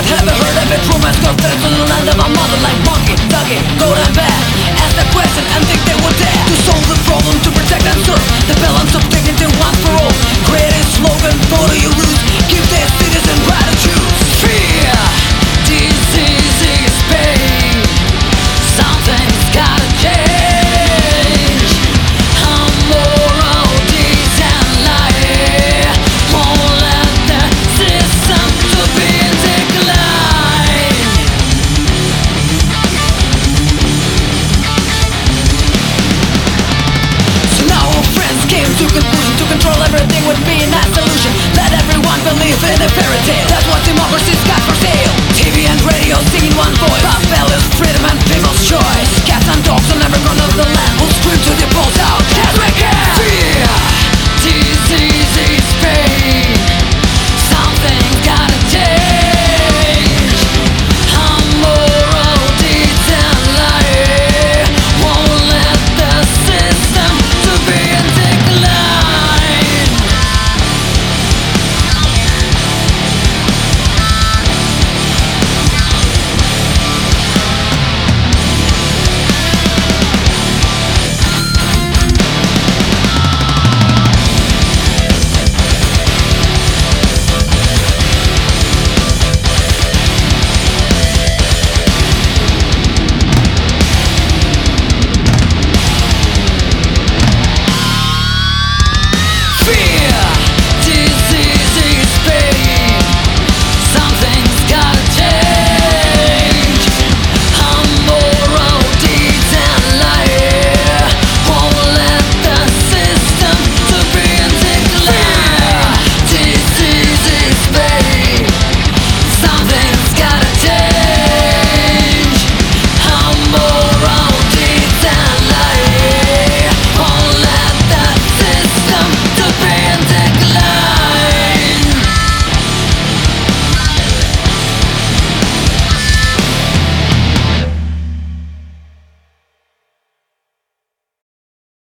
What have you heard of it? Romance girls better to the land of my mother, like monkey, doggy, good and bad. Ask the question and think they would dare to solve the problem, to protect and serve the balance of dignity once for all. Create a slogan, follow your roots, give their citizen right to choose. Fear, disease is pain. Something's gotta change. Moral and lie won't let the system to be in decline. So now our friends came to conclusion to control everything would be a nice solution. Let everyone believe in a fairy tale. That's what democracy's got for sale. TV and radio singing one voice. Pop values, freedom and people's choice. Cats and dogs on every corner of the land.